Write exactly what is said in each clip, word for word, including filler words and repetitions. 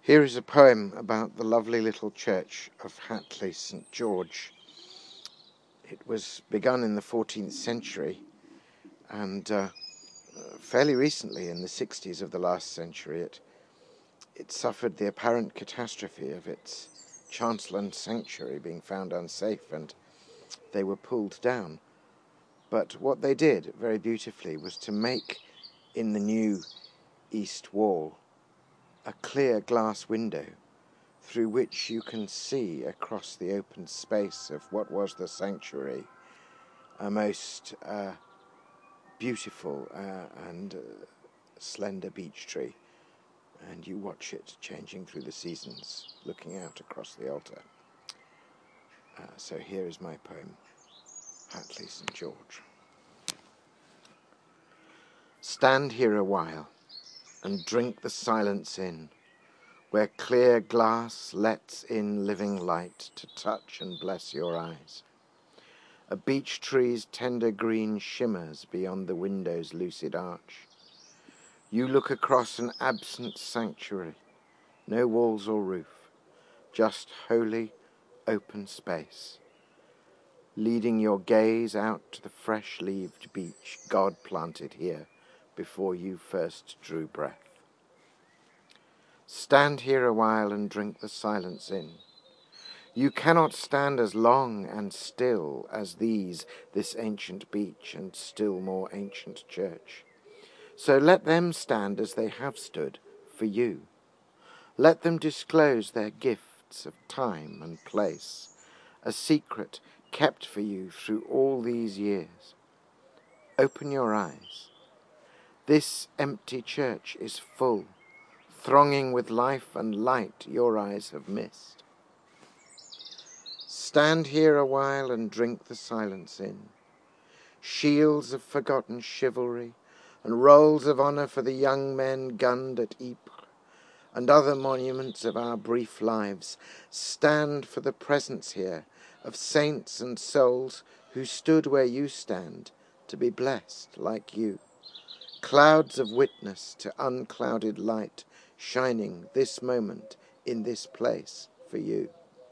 Here is a poem about the lovely little church of Hatley Saint George. It was begun in the fourteenth century and uh, fairly recently, in the sixties of the last century, it, it suffered the apparent catastrophe of its Chanceland sanctuary being found unsafe, and they were pulled down. But what they did very beautifully was to make in the new east wall a clear glass window through which you can see across the open space of what was the sanctuary a most uh, beautiful uh, and uh, slender beech tree, and you watch it changing through the seasons, looking out across the altar. Uh, so here is my poem, Hatley Saint George. Stand here a while and drink the silence in, where clear glass lets in living light to touch and bless your eyes. A beech tree's tender green shimmers beyond the window's lucid arch. You look across an absent sanctuary, no walls or roof, just holy, open space, leading your gaze out to the fresh-leaved beech God planted here before you first drew breath. Stand here a while and drink the silence in. You cannot stand as long and still as these, this ancient beech and still more ancient church. So let them stand as they have stood for you. Let them disclose their gifts of time and place, a secret kept for you through all these years. Open your eyes. This empty church is full, thronging with life and light your eyes have missed. Stand here a while and drink the silence in. Shields of forgotten chivalry and rolls of honour for the young men gunned at Ypres, and other monuments of our brief lives stand for the presence here of saints and souls who stood where you stand to be blessed like you. Clouds of witness to unclouded light shining this moment in this place for you.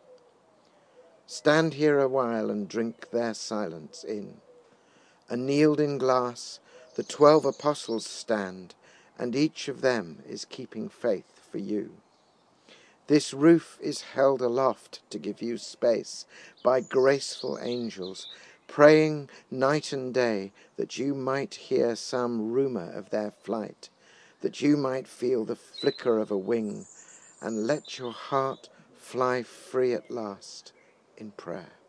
Stand here a while and drink their silence in. Annealed in glass, the twelve apostles stand, and each of them is keeping faith for you. This roof is held aloft to give you space by graceful angels, praying night and day that you might hear some rumour of their flight, that you might feel the flicker of a wing, and let your heart fly free at last in prayer.